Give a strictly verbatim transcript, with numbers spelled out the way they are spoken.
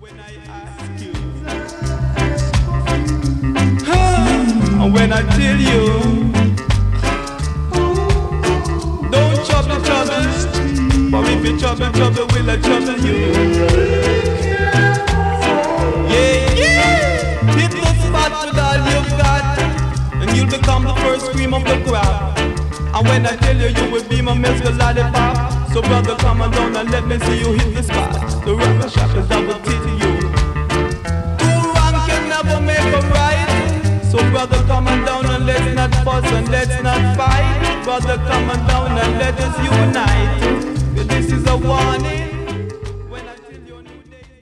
When I ask you, and when I tell you, don't trouble trouble, for if you trouble trouble, will I trouble you? Yeah, yeah, hit the spot with all you've got, and you'll become the first cream of the crop. And when I tell you, you will be my musical lollipop. So brother, come on down and let me see you hit the spot. The rapper shop is double T to you. Two wrong can never make a right. So brother, come on down and let's not fuss and let's not fight. Brother, come on down and let us unite. This is a warning.